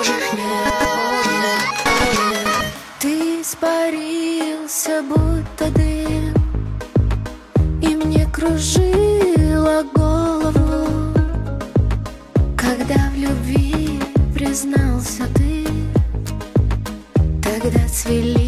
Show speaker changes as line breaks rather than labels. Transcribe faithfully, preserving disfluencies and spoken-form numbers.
Ты испарился, будто дым, и мне кружило голову. Когда в любви признался ты, тогда цвели